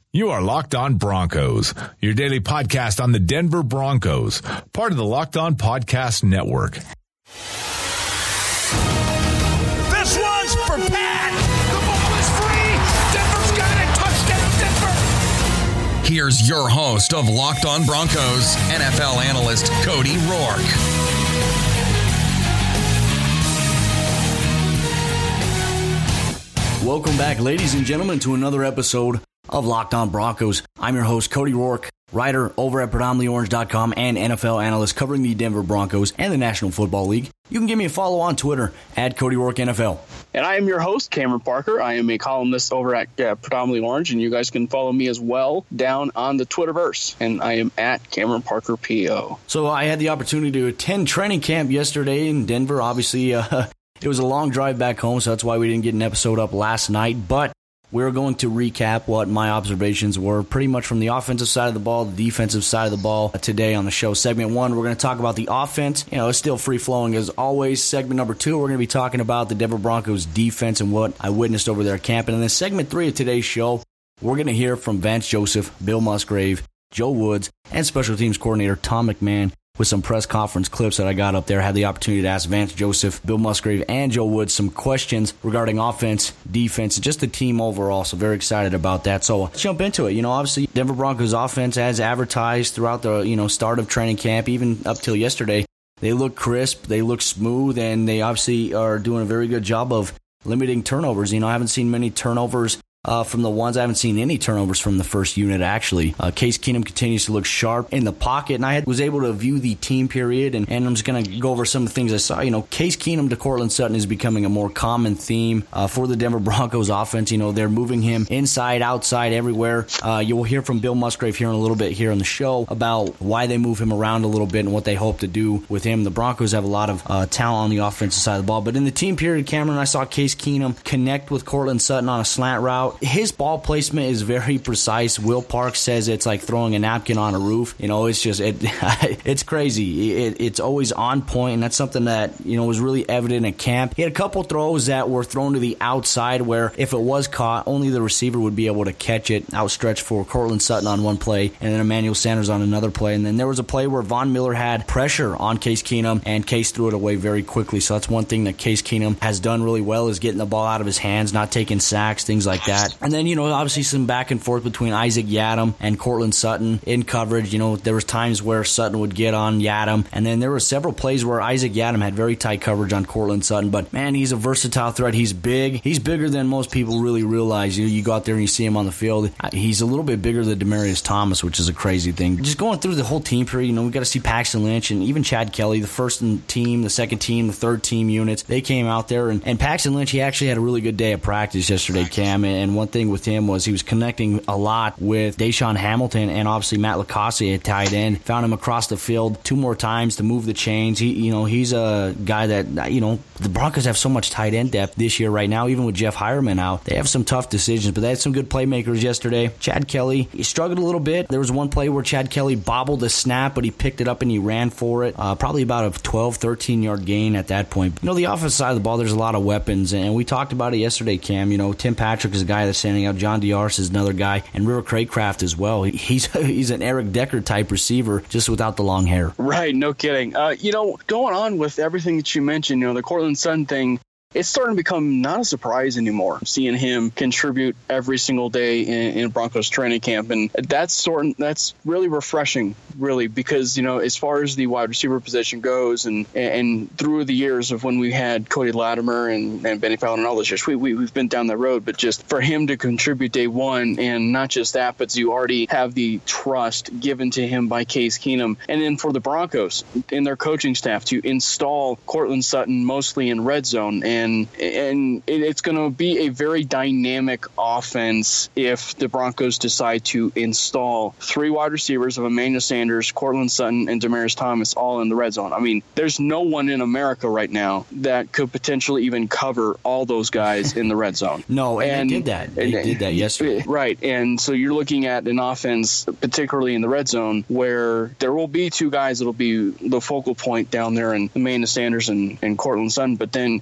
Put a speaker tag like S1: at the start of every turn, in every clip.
S1: You are Locked On Broncos, your daily podcast on the Denver Broncos, part of the Locked On Podcast Network.
S2: This one's for Pat. The ball is free. Denver's got it. Touchdown, Denver.
S3: Here's your host of Locked On Broncos, NFL analyst Cody Roark.
S4: Welcome back, ladies and gentlemen, to another episode of Locked On Broncos. I'm your host, Cody Roark, writer over at PredominantlyOrange.com and NFL analyst covering the Denver Broncos and the National Football League. You can give me a follow on Twitter at Cody Roark NFL.
S5: And I am your host, Cameron Parker. I am a columnist over at Predominantly Orange, and you guys can follow me as well down on the Twitterverse. And I am at Cameron Parker PO.
S4: So I had the opportunity to attend training camp yesterday in Denver. Obviously, it was a long drive back home, so that's why we didn't get an episode up last night. But we're going to recap what my observations were pretty much from the offensive side of the ball, the defensive side of the ball today on the show. Segment 1, we're going to talk about the offense. You know, it's still free-flowing as always. Segment number 2, we're going to be talking about the Denver Broncos defense and what I witnessed over there at camp. And then segment 3 of today's show, we're going to hear from Vance Joseph, Bill Musgrave, Joe Woods, and special teams coordinator Tom McMahon with some press conference clips that I got up there. I had the opportunity to ask Vance Joseph, Bill Musgrave, and Joe Woods some questions regarding offense, defense, and just the team overall. So very excited about that. So let's jump into it. You know, obviously Denver Broncos offense, as advertised throughout the start of training camp, even up till yesterday, they look crisp, they look smooth, and they obviously are doing a very good job of limiting turnovers. You know, I haven't seen many turnovers from the ones. I haven't seen any turnovers from the first unit, actually. Case Keenum continues to look sharp in the pocket, and I was able to view the team period, and I'm just going to go over some of the things I saw. You know, Case Keenum to Courtland Sutton is becoming a more common theme for the Denver Broncos offense. You know, they're moving him inside, outside, everywhere. You will hear from Bill Musgrave here in a little bit here on the show about why they move him around a little bit and what they hope to do with him. The Broncos have a lot of talent on the offensive side of the ball, but in the team period, Cameron, I saw Case Keenum connect with Courtland Sutton on a slant route. His ball placement is very precise. Will Parks says it's like throwing a napkin on a roof. You know, it's just it's crazy. It's always on point, and that's something that, you know, was really evident at camp. He had a couple throws that were thrown to the outside where if it was caught, only the receiver would be able to catch it. Outstretched for Courtland Sutton on one play, and then Emmanuel Sanders on another play. And then there was a play where Von Miller had pressure on Case Keenum, and Case threw it away very quickly. So that's one thing that Case Keenum has done really well, is getting the ball out of his hands, not taking sacks, things like that. And then, you know, obviously some back and forth between Isaac Yiadom and Courtland Sutton in coverage. You know, there was times where Sutton would get on Yiadom, and then there were several plays where Isaac Yiadom had very tight coverage on Courtland Sutton. But man, he's a versatile threat. He's big. He's bigger than most people really realize. You go out there and you see him on the field. He's a little bit bigger than Demaryius Thomas, which is a crazy thing. Just going through the whole team period, you know, we got to see Paxton Lynch and even Chad Kelly, the first team, the second team, the third team units. They came out there, and Paxton Lynch, he actually had a really good day of practice yesterday, Cam. And one thing with him was he was connecting a lot with Deshaun Hamilton and obviously Matt LaCosse at tight end. Found him across the field 2 more times to move the chains. He's a guy that, you know, the Broncos have so much tight end depth this year right now, even with Jeff Hireman out. They have some tough decisions, but they had some good playmakers yesterday. Chad Kelly, he struggled a little bit. There was one play where Chad Kelly bobbled a snap, but he picked it up and he ran for it. Probably about a 12, 13-yard gain at that point. You know, the offensive side of the ball, there's a lot of weapons, and we talked about it yesterday, Cam. You know, Tim Patrick is a guy that's standing out. John Diarse is another guy, and River Craycraft as well. He's an Eric Decker type receiver, just without the long hair.
S5: Right, no kidding. You know, going on with everything that you mentioned, you know, the Courtland Sutton thing, it's starting to become not a surprise anymore, seeing him contribute every single day in Broncos training camp. And that's really refreshing, really, because, you know, as far as the wide receiver position goes, and through the years of when we had Cody Latimer and Benny Fowler and all those years, we've been down that road. But just for him to contribute day one, and not just that, but you already have the trust given to him by Case Keenum. And then for the Broncos and their coaching staff to install Courtland Sutton mostly in red zone, and it's going to be a very dynamic offense if the Broncos decide to install 3 wide receivers of Emmanuel Sanders, Courtland Sutton, and Demaryius Thomas all in the red zone. I mean, there's no one in America right now that could potentially even cover all those guys in the red zone.
S4: No, and they did that. They did that yesterday.
S5: Right, and so you're looking at an offense, particularly in the red zone, where there will be 2 guys that will be the focal point down there, and Emmanuel Sanders and Courtland Sutton, but then you're going to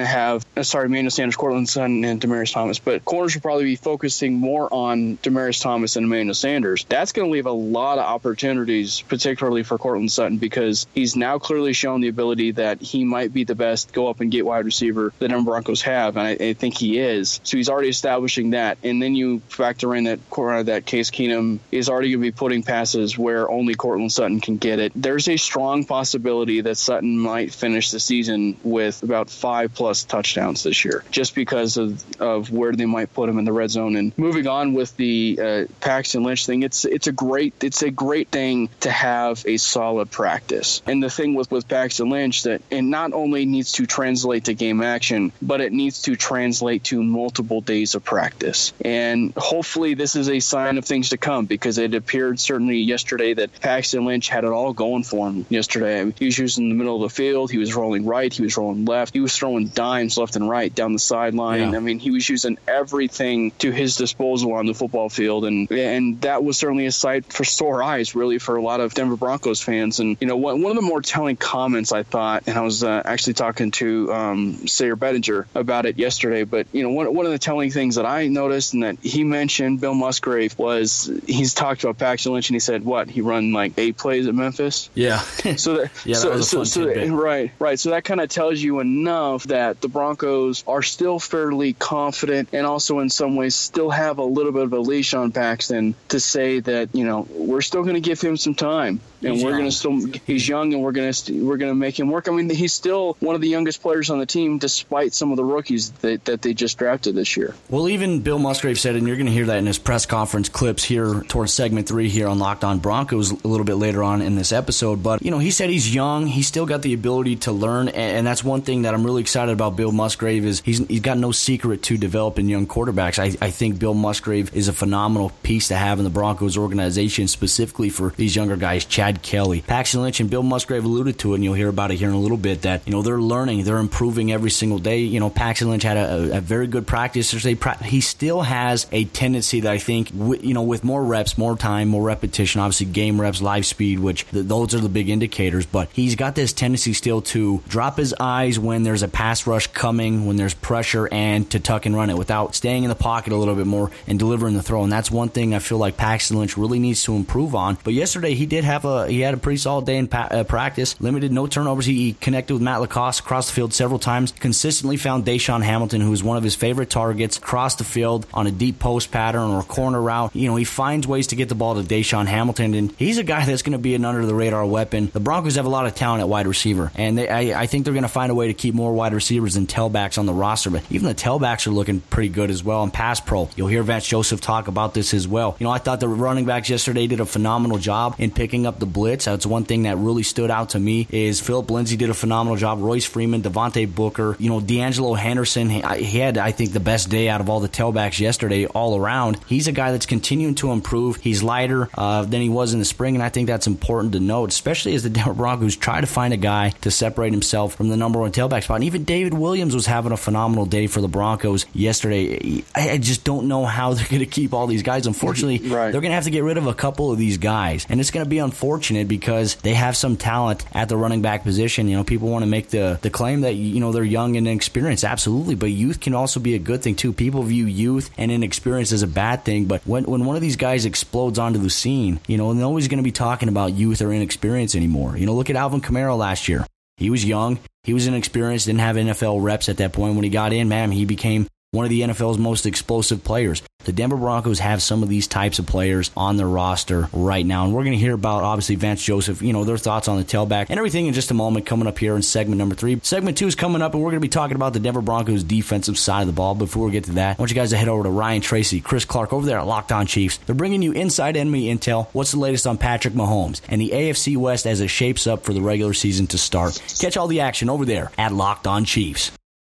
S5: have, Emmanuel Sanders, Courtland Sutton, and Demaryius Thomas. But corners will probably be focusing more on Demaryius Thomas and Emmanuel Sanders. That's going to leave a lot of opportunities, particularly for Courtland Sutton, because he's now clearly shown the ability that he might be the best go up and get wide receiver the Denver Broncos have, and I think he is. So he's already establishing that. And then you factor in that Case Keenum is already going to be putting passes where only Courtland Sutton can get it. There's a strong possibility that Sutton might finish the season with about 5+ touchdowns this year, just because of where they might put him in the red zone. And moving on with the Paxton Lynch thing, it's a great thing to have a solid practice. And the thing with Paxton Lynch, that it not only needs to translate to game action, but it needs to translate to multiple days of practice. And hopefully this is a sign of things to come, because it appeared certainly yesterday that Paxton Lynch had it all going for him yesterday. I mean, he was using the middle of the field. He was rolling right. He was rolling left. He was throwing dimes left and right down the sideline. Yeah. I mean, he was using everything to his disposal on the football field. And that was certainly a sight for sore eyes, really, for a lot of Denver Broncos fans. And, one of the more telling comments, I thought, and I was actually talking to Sayer Bettinger about it yesterday, but, one of the telling things that I noticed and that he mentioned, Bill Musgrave, was he's talked about Paxton Lynch, and he said, he run like 8 plays at Memphis?
S4: Yeah.
S5: That was a fun tidbit. Right. So that kind of tells you enough that the Broncos are still fairly confident, and also in some ways still have a little bit of a leash on Paxton to say that, we're still going to give him some time. And he's young, and we're gonna make him work. I mean, he's still one of the youngest players on the team, despite some of the rookies that they just drafted this year.
S4: Well, even Bill Musgrave said, and you're going to hear that in his press conference clips here towards segment 3 here on Locked On Broncos a little bit later on in this episode. But he said he's young, he's still got the ability to learn, and that's one thing that I'm really excited about Bill Musgrave is he's got no secret to developing young quarterbacks. I think Bill Musgrave is a phenomenal piece to have in the Broncos organization, specifically for these younger guys. Chad Kelly, Paxton Lynch, and Bill Musgrave alluded to it, and you'll hear about it here in a little bit, that they're learning, they're improving every single day. Paxton Lynch had a very good practice. He still has a tendency that I think, with more reps, more time, more repetition, obviously game reps, live speed, which those are the big indicators, but he's got this tendency still to drop his eyes when there's a pass rush coming, when there's pressure, and to tuck and run it without staying in the pocket a little bit more and delivering the throw. And that's one thing I feel like Paxton Lynch really needs to improve on. But yesterday he had a pretty solid day in practice, limited, no turnovers. He connected with Matt Lacoste across the field several times, consistently found Deshaun Hamilton, who was one of his favorite targets, across the field on a deep post pattern or a corner route. He finds ways to get the ball to Deshaun Hamilton, and he's a guy that's going to be an under-the-radar weapon. The Broncos have a lot of talent at wide receiver, and I think they're going to find a way to keep more wide receivers than tailbacks on the roster, but even the tailbacks are looking pretty good as well. And pass pro, you'll hear Vance Joseph talk about this as well. I thought the running backs yesterday did a phenomenal job in picking up the blitz. That's one thing that really stood out to me is Philip Lindsay did a phenomenal job. Royce Freeman, Devontae Booker, D'Angelo Henderson. He had, I think, the best day out of all the tailbacks yesterday all around. He's a guy that's continuing to improve. He's lighter than he was in the spring, and I think that's important to note, especially as the Denver Broncos try to find a guy to separate himself from the number 1 tailback spot. And even David Williams was having a phenomenal day for the Broncos yesterday. I just don't know how they're going to keep all these guys. Unfortunately, They're going to have to get rid of a couple of these guys, and it's going to be unfortunate because they have some talent at the running back position. People want to make the claim that they're young and inexperienced, absolutely, but youth can also be a good thing too. People view youth and inexperience as a bad thing, but when one of these guys explodes onto the scene, nobody's going to be talking about youth or inexperience anymore. Look at Alvin Kamara last year. He was young, he was inexperienced, didn't have NFL reps at that point. When he got in, he became one of the NFL's most explosive players. The Denver Broncos have some of these types of players on their roster right now, and we're going to hear about, obviously, Vance Joseph, their thoughts on the tailback and everything in just a moment coming up here in segment number 3. Segment 2 is coming up, and we're going to be talking about the Denver Broncos defensive side of the ball. Before we get to that, I want you guys to head over to Ryan Tracy, Chris Clark over there at Locked On Chiefs. They're bringing you inside enemy intel. What's the latest on Patrick Mahomes and the AFC West as it shapes up for the regular season to start? Catch all the action over there at Locked On Chiefs.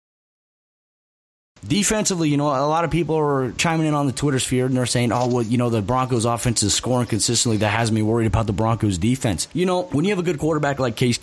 S4: Defensively, a lot of people are chiming in on the Twitter sphere, and they're saying, the Broncos offense is scoring consistently. That has me worried about the Broncos defense. When you have a good quarterback like Case Keenum,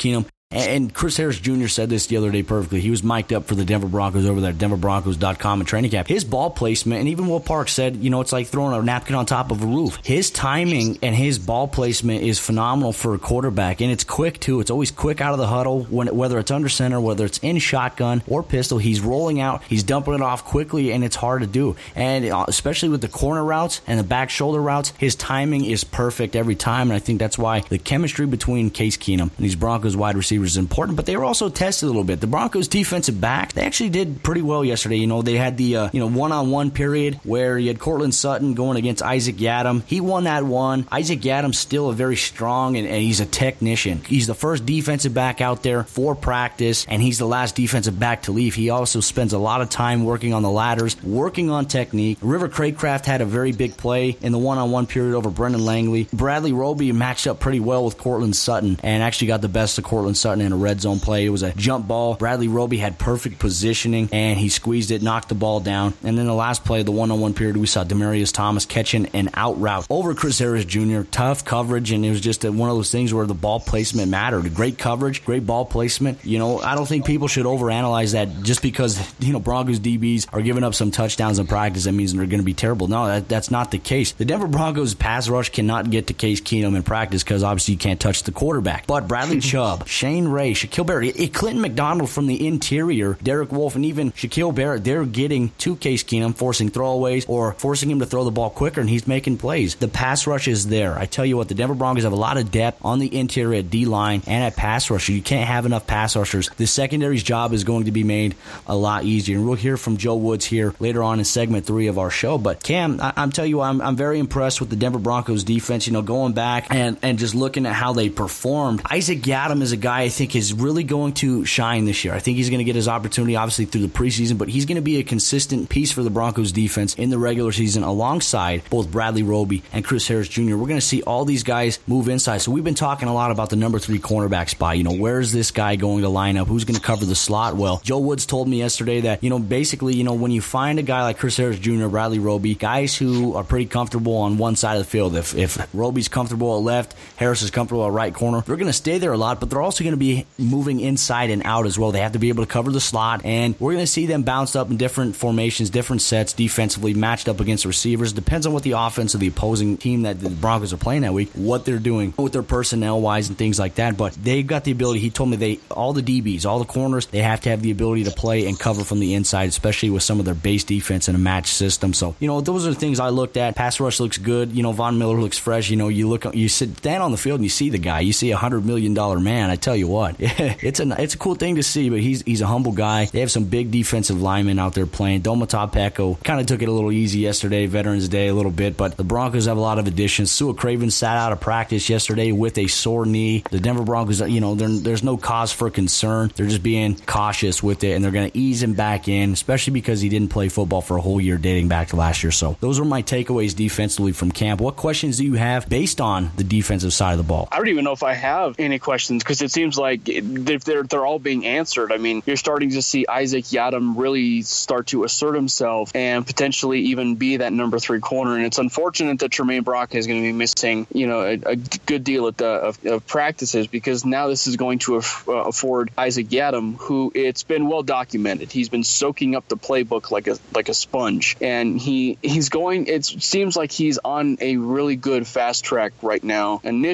S4: And Chris Harris Jr. said this the other day perfectly. He was mic'd up for the Denver Broncos over there at denverbroncos.com in training camp. His ball placement, and even Will Parks said, it's like throwing a napkin on top of a roof. His timing and his ball placement is phenomenal for a quarterback, and it's quick too. It's always quick out of the huddle, whether it's under center, whether it's in shotgun or pistol. He's rolling out, he's dumping it off quickly, and it's hard to do. And especially with the corner routes and the back shoulder routes, his timing is perfect every time, and I think that's why the chemistry between Case Keenum and these Broncos wide receivers is important. But they were also tested a little bit. The Broncos defensive back, they actually did pretty well yesterday. They had the one-on-one period where you had Cortland Sutton going against Isaac Yiadom. He won that one. Isaac Yiadom's still a very strong, and he's a technician. He's the first defensive back out there for practice, and he's the last defensive back to leave. He also spends a lot of time working on the ladders, working on technique. River Craycraft had a very big play in the one-on-one period over Brendan Langley. Bradley Roby matched up pretty well with Cortland Sutton and actually got the best of Cortland Sutton in a red zone play. It was a jump ball. Bradley Roby had perfect positioning, and he squeezed it, knocked the ball down. And then the last play, the one-on-one period, we saw Demarius Thomas catching an out route over Chris Harris Jr. Tough coverage, and it was just one of those things where the ball placement mattered. Great coverage, great ball placement. I don't think people should overanalyze that just because, Broncos DBs are giving up some touchdowns in practice. That means they're going to be terrible. No, that's not the case. The Denver Broncos pass rush cannot get to Case Keenum in practice because obviously you can't touch the quarterback. But Bradley Chubb, Shane Ray, Shaquille Barrett, Clinton McDonald from the interior, Derek Wolfe, and even Shaquille Barrett, they're getting to Case Keenum, forcing throwaways or forcing him to throw the ball quicker, and he's making plays. The pass rush is there. I tell you what, the Denver Broncos have a lot of depth on the interior at D-line and at pass rush. You can't have enough pass rushers. The secondary's job is going to be made a lot easier, and we'll hear from Joe Woods here later on in segment 3 of our show. But Cam, I'm telling you, I'm very impressed with the Denver Broncos defense, going back and just looking at how they performed. Isaac Yiadom is a guy I think is really going to shine this year. I think he's going to get his opportunity, obviously, through the preseason, but he's going to be a consistent piece for the Broncos defense in the regular season alongside both Bradley Roby and Chris Harris Jr. We're going to see all these guys move inside. So we've been talking a lot about the number 3 cornerback spot. Where's this guy going to line up? Who's going to cover the slot? Well, Joe Woods told me yesterday that, basically, when you find a guy like Chris Harris Jr., Bradley Roby, guys who are pretty comfortable on one side of the field, if Roby's comfortable at left, Harris is comfortable at right corner, they're going to stay there a lot, but they're also going to be moving inside and out as well. They have to be able to cover the slot, and we're going to see them bounced up in different formations, different sets, defensively matched up against receivers. Depends on what the offense of the opposing team that the Broncos are playing that week, what they're doing with their personnel-wise and things like that, but they've got the ability. He told me all the DBs, all the corners, they have to have the ability to play and cover from the inside, especially with some of their base defense in a match system. So, those are the things I looked at. Pass rush looks good. Von Miller looks fresh. You stand on the field and you see the guy. You see $100 million man. I tell you what, it's a cool thing to see, but he's a humble guy. They have some big defensive linemen out there playing. Domata Peko kind of took it a little easy yesterday, Veterans Day a little bit, but the Broncos have a lot of additions. Sua Craven sat out of practice yesterday with a sore knee. The Denver Broncos, there's no cause for concern. They're just being cautious with it, and they're going to ease him back in, especially because he didn't play football for a whole year dating back to last year. So those were my takeaways defensively from camp. What questions do you have based on the defensive side of the ball?
S5: I don't even know if I have any questions because it seems like they're all being answered. I mean, you're starting to see Isaac Yiadom really start to assert himself and potentially even be that number 3 corner. And it's unfortunate that Tremaine Brock is going to be missing, a good deal of practices, because now this is going to afford Isaac Yiadom, who it's been well documented. He's been soaking up the playbook like a sponge, and he's going. It seems like he's on a really good fast track right now,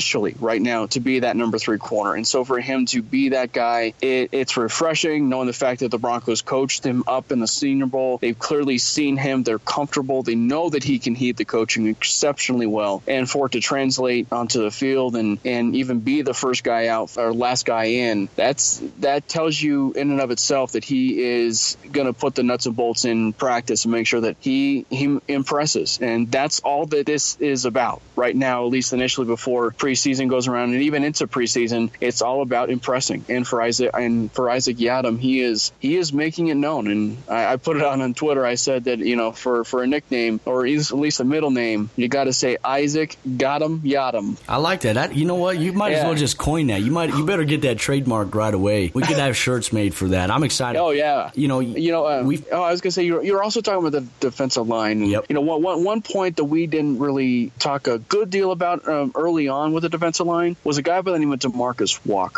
S5: to be that number 3 corner. And so for him to be that guy, it's refreshing knowing the fact that the Broncos coached him up in the Senior Bowl. They've clearly seen him. They're comfortable. They know that he can heed the coaching exceptionally well. And for it to translate onto the field and even be the first guy out or last guy in, that tells you in and of itself that he is going to put the nuts and bolts in practice and make sure that he impresses. And that's all that this is about right now, at least initially before preseason goes around and even into preseason. It's all about impressing. And for Isaac Yiadom, he is making it known. And I put it on Twitter. I said that, for a nickname or at least a middle name, you got to say Isaac Yiadom.
S4: I like that. You know what? You might as well just coin that. You better get that trademark right away. We could have shirts made for that. I'm excited.
S5: Oh yeah. I was gonna say you're also talking about the defensive line.
S4: Yep.
S5: One point that we didn't really talk a good deal about early on with the defensive line was a guy by the name of DeMarcus Walker.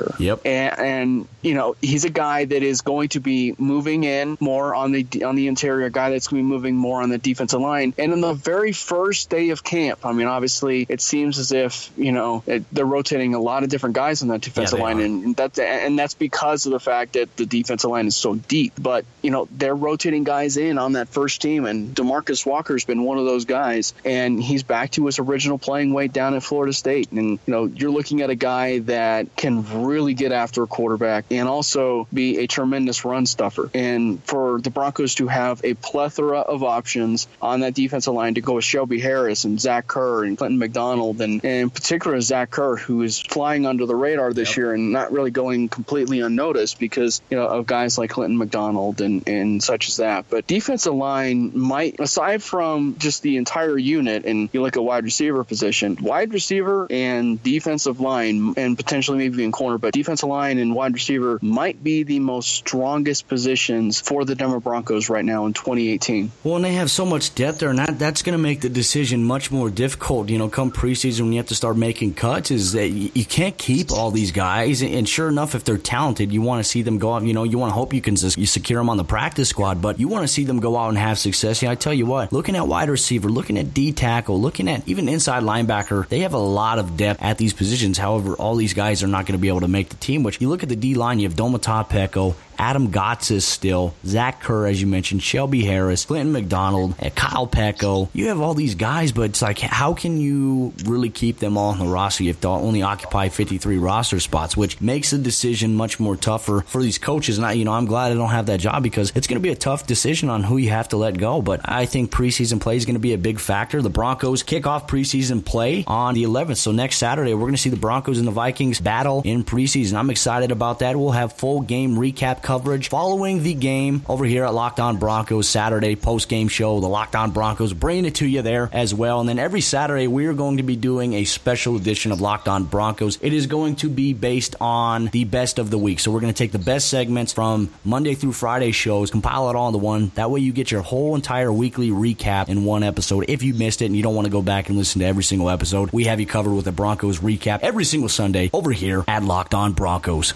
S5: stuffer.
S4: Yep.
S5: And he's a guy that is going to be moving in more on the interior, guy that's going to be moving more on the defensive line. And in the very first day of camp, I mean, obviously it seems as if, they're rotating a lot of different guys on that defensive line. And that's because of the fact that the defensive line is so deep. But, they're rotating guys in on that first team. And DeMarcus Walker's been one of those guys. And he's back to his original playing weight down at Florida State. And, you're looking at a guy that can really get after a quarterback and also be a tremendous run stuffer. And for the Broncos to have a plethora of options on that defensive line to go with Shelby Harris and Zach Kerr and Clinton McDonald, and in particular Zach Kerr, who is flying under the radar this year and not really going completely unnoticed because of guys like Clinton McDonald and such as that. But defensive line might, aside from just the entire unit, and you look at wide receiver position, wide receiver and defensive line, and potentially maybe in corner, but defensive line and wide receiver might be the most strongest positions for the Denver Broncos right now in 2018.
S4: Well, and they have so much depth there, and that's going to make the decision much more difficult. Come preseason when you have to start making cuts, is that you can't keep all these guys. And sure enough, if they're talented, you want to see them go out. You want to hope you secure them on the practice squad, but you want to see them go out and have success. I tell you what, looking at wide receiver, looking at D tackle, looking at even inside linebacker, they have a lot of depth at these positions. However, all these guys are not going to be able to make the team. Which you look at the D line, you have Domata Peko, Adam Gotsis still, Zach Kerr, as you mentioned, Shelby Harris, Clinton McDonald, Kyle Peko. You have all these guys, but it's like, how can you really keep them all on the roster? You have to only occupy 53 roster spots, which makes the decision much more tougher for these coaches. And I'm glad I don't have that job, because it's going to be a tough decision on who you have to let go. But I think preseason play is going to be a big factor. The Broncos kick off preseason play on the 11th. So next Saturday, we're going to see the Broncos and the Vikings battle in preseason. I'm excited about that. We'll have full game recap coverage following the game over here at Locked On Broncos Saturday post-game show. The Locked On Broncos bringing it to you there as well. And then every Saturday, we're going to be doing a special edition of Locked On Broncos. It is going to be based on the best of the week. So we're going to take the best segments from Monday through Friday shows, compile it all into one. That way you get your whole entire weekly recap in one episode. If you missed it and you don't want to go back and listen to every single episode, we have you covered with a Broncos recap every single Sunday over here at Locked On Broncos.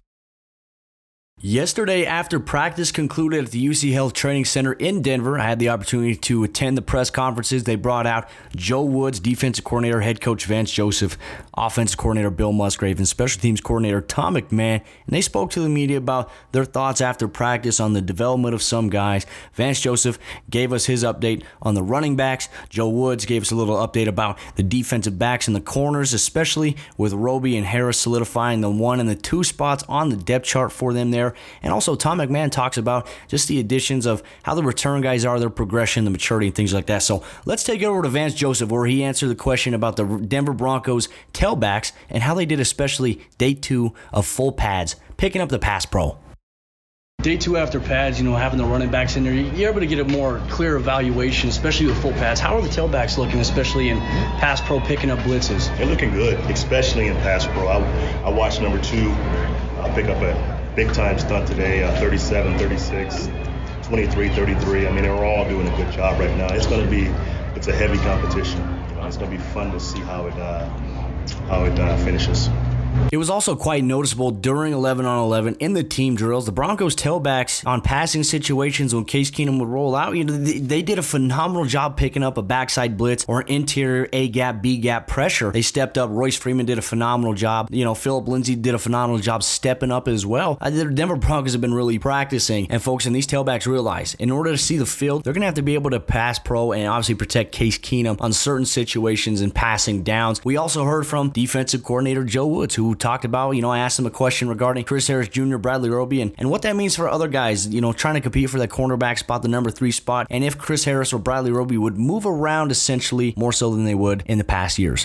S4: Yesterday, after practice concluded at the UC Health Training Center in Denver, I had the opportunity to attend the press conferences. They brought out Joe Woods, defensive coordinator, head coach Vance Joseph, offensive coordinator Bill Musgrave, and special teams coordinator Tom McMahon. And they spoke to the media about their thoughts after practice on the development of some guys. Vance Joseph gave us his update on the running backs. Joe Woods gave us a little update about the defensive backs and the corners, especially with Roby and Harris solidifying the 1 and the 2 spots on the depth chart for them there. And also, Tom McMahon talks about just the additions of how the return guys are, their progression, the maturity, and things like that. So let's take it over to Vance Joseph, where he answered the question about the Denver Broncos tailbacks and how they did, especially day 2 of full pads, picking up the pass pro.
S6: Day 2 after pads, having the running backs in there, you're able to get a more clear evaluation, especially with full pads. How are the tailbacks looking, especially in pass pro, picking up blitzes?
S7: They're looking good, especially in pass pro. I watched number 2 pick up a big-time stunt today, 37, 36, 23, 33. I mean, they're all doing a good job right now. It's a heavy competition. It's going to be fun to see how it finishes.
S4: It was also quite noticeable during 11-on-11 in the team drills. The Broncos tailbacks on passing situations when Case Keenum would roll out, they did a phenomenal job picking up a backside blitz or interior A-gap, B-gap pressure. They stepped up. Royce Freeman did a phenomenal job. Philip Lindsay did a phenomenal job stepping up as well. The Denver Broncos have been really practicing. And folks, and these tailbacks realize in order to see the field, they're going to have to be able to pass pro and obviously protect Case Keenum on certain situations and passing downs. We also heard from defensive coordinator Joe Woods, who talked about, I asked him a question regarding Chris Harris Jr., Bradley Roby, and what that means for other guys, trying to compete for that cornerback spot, the number 3 spot, and if Chris Harris or Bradley Roby would move around essentially more so than they would in the past years.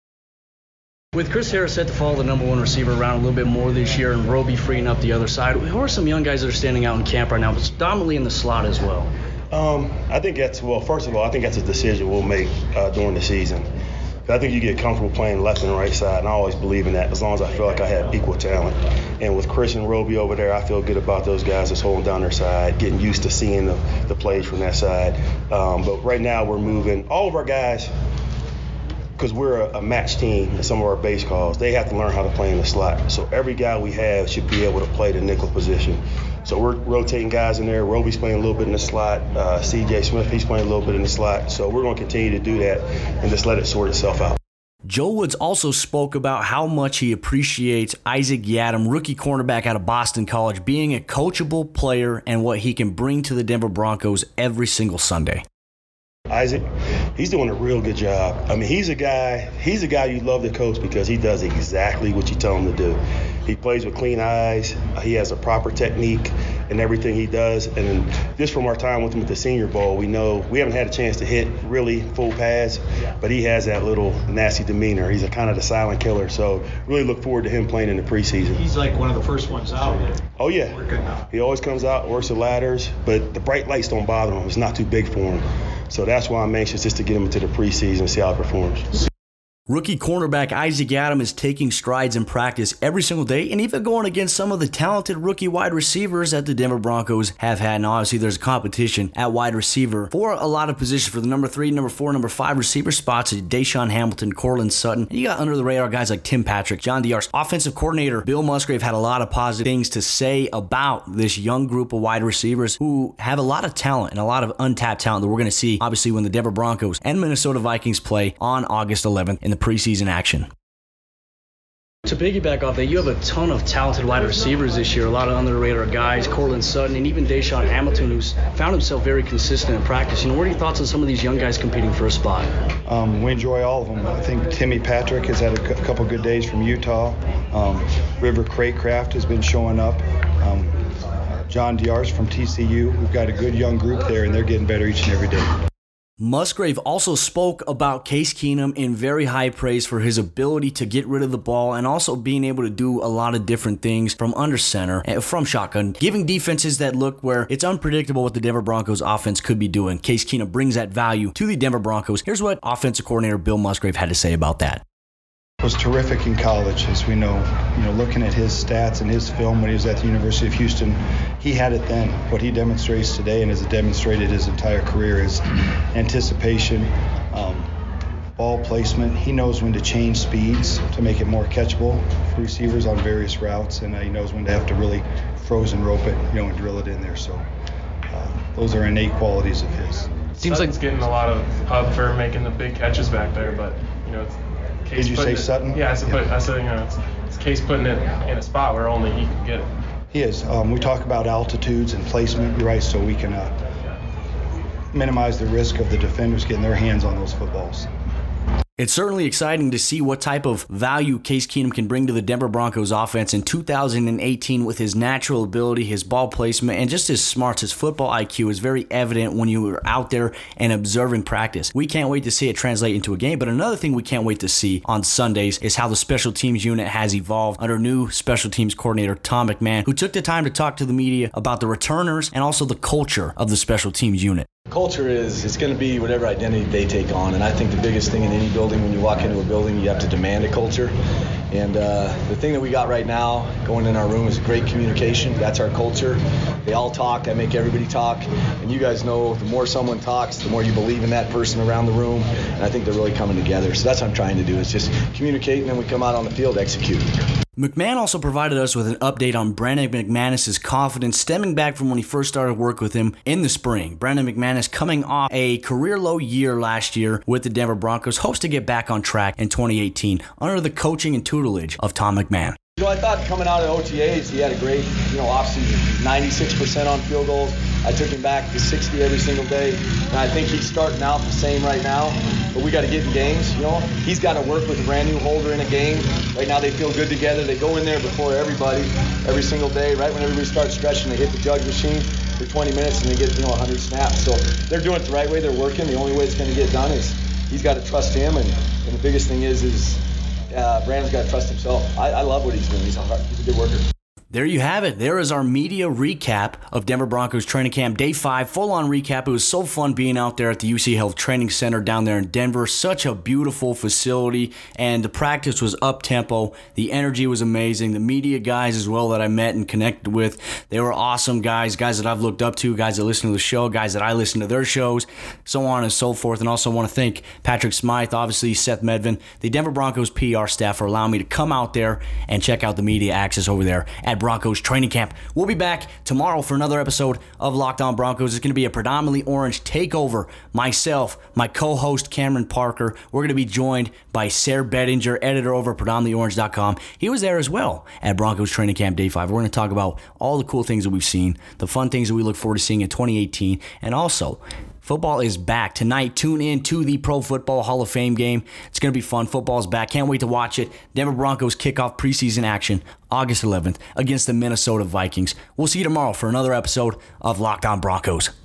S6: With Chris Harris set to follow the number 1 receiver around a little bit more this year and Roby freeing up the other side, who are some young guys that are standing out in camp right now, but predominantly in the slot as well?
S7: I think first of all, I think that's a decision we'll make during the season. I think you get comfortable playing left and right side, and I always believe in that as long as I feel like I have equal talent. And with Chris and Roby over there, I feel good about those guys that's holding down their side, getting used to seeing the plays from that side. But right now we're moving all of our guys.
S8: because we're a match team in some of our base calls, they have to learn how to play in the slot. So every guy we have should be able to play the nickel position. So we're rotating guys in there. Roby's playing a little bit in the slot. C.J. Smith, he's playing a little bit in the slot. So we're going to continue to do that and just let it sort itself out.
S4: Joe Woods also spoke about how much he appreciates Isaac Yiadom, rookie cornerback out of Boston College, being a coachable player and what he can bring to the Denver Broncos every single Sunday.
S8: Isaac, he's doing a real good job. I mean, he's a guy you love to coach because he does exactly what you tell him to do. He plays with clean eyes. He has a proper technique in everything he does. And then just from our time with him at the Senior Bowl, we know we haven't had a chance to hit really full pads, but he has that little nasty demeanor. He's a kind of the silent killer. So really look forward to him playing in the preseason.
S9: He's like one of the first ones out.
S8: Oh, yeah. He always comes out, works the ladders, but the bright lights don't bother him. It's not too big for him. So that's why I'm anxious just to get him into the preseason and see how he performs.
S4: Rookie cornerback Isaac Yiadom is taking strides in practice every single day and even going against some of the talented rookie wide receivers that the Denver Broncos have had. And obviously there's a competition at wide receiver for a lot of positions for the number 3, number 4, number 5 receiver spots. Deshaun Hamilton, Courtland Sutton. And you got under the radar guys like Tim Patrick, John Diarse. Offensive coordinator Bill Musgrave had a lot of positive things to say about this young group of wide receivers who have a lot of talent and a lot of untapped talent that we're going to see obviously when the Denver Broncos and Minnesota Vikings play on August 11th in the preseason action.
S6: To piggyback off that, you have a ton of talented wide receivers this year, a lot of under-the-radar guys, Courtland Sutton, and even Deshaun Hamilton, who's found himself very consistent in practice. What are your thoughts on some of these young guys competing for a spot?
S10: We enjoy all of them. I think Timmy Patrick has had a couple good days from Utah. River Craycraft has been showing up. John Diarse from TCU. We've got a good young group there, and they're getting better each and every day.
S4: Musgrave also spoke about Case Keenum in very high praise for his ability to get rid of the ball and also being able to do a lot of different things from under center and from shotgun, giving defenses that look where it's unpredictable what the Denver Broncos offense could be doing. Case Keenum brings that value to the Denver Broncos. Here's what offensive coordinator Bill Musgrave had to say about that.
S10: Was terrific in college, as we know. Looking at his stats and his film when he was at the University of Houston, he had it then. What he demonstrates today and has demonstrated his entire career is anticipation, ball placement. He knows when to change speeds to make it more catchable for receivers on various routes, and he knows when to have to really frozen rope it, and drill it in there. So those are innate qualities of his.
S11: Seems like it's getting a lot of hub for making the big catches back there, but it's Case.
S10: Did you say Sutton?
S11: Yeah, I said it's Case putting it in a spot where only he can get it.
S10: He is. We talk about altitudes and placement, you're right, so we can minimize the risk of the defenders getting their hands on those footballs.
S4: It's certainly exciting to see what type of value Case Keenum can bring to the Denver Broncos offense in 2018 with his natural ability, his ball placement, and just his smarts. His football IQ is very evident when you are out there and observing practice. We can't wait to see it translate into a game, but another thing we can't wait to see on Sundays is how the special teams unit has evolved under new special teams coordinator Tom McMahon, who took the time to talk to the media about the returners and also the culture of the special teams unit.
S12: Culture it's going to be whatever identity they take on, and I think the biggest thing in any building, when you walk into a building, you have to demand a culture. And the thing that we got right now going in our room is great communication. That's our culture. They all talk. I make everybody talk. And you guys know the more someone talks, the more you believe in that person around the room. And I think they're really coming together. So that's what I'm trying to do, is just communicate, and then we come out on the field, execute.
S4: McMahon also provided us with an update on Brandon McManus' confidence stemming back from when he first started work with him in the spring. Brandon McManus coming off a career-low year last year with the Denver Broncos, hopes to get back on track in 2018 under the coaching and tutelage of Tom McMahon.
S12: I thought coming out of OTAs, he had a great, offseason, 96% on field goals. I took him back to 60 every single day, and I think he's starting out the same right now. But we got to get in games, He's got to work with a brand new holder in a game. Right now they feel good together. They go in there before everybody, every single day. Right when everybody starts stretching, they hit the jug machine for 20 minutes, and they get 100 snaps. So they're doing it the right way. They're working. The only way it's going to get done is he's got to trust him, and the biggest thing is Brandon's got to trust himself. I love what he's doing. He's a good worker.
S4: There you have it. There is our media recap of Denver Broncos training camp day 5, full-on recap. It was so fun being out there at the UC Health Training Center down there in Denver. Such a beautiful facility, and the practice was up-tempo. The energy was amazing. The media guys as well that I met and connected with, they were awesome guys that I've looked up to, guys that listen to the show, guys that I listen to their shows, so on and so forth. And also want to thank Patrick Smythe, obviously Seth Medvin, the Denver Broncos PR staff for allowing me to come out there and check out the media access over there at Broncos training camp. We'll be back tomorrow for another episode of Locked On Broncos. It's going to be a predominantly orange takeover. Myself, my co-host Cameron Parker. We're going to be joined by Sarah Bettinger, editor over at predominantlyorange.com. He was there as well at Broncos training camp day 5. We're going to talk about all the cool things that we've seen, the fun things that we look forward to seeing in 2018, and also football is back. Tonight, tune in to the Pro Football Hall of Fame game. It's going to be fun. Football's back. Can't wait to watch it. Denver Broncos kick off preseason action August 11th against the Minnesota Vikings. We'll see you tomorrow for another episode of Locked On Broncos.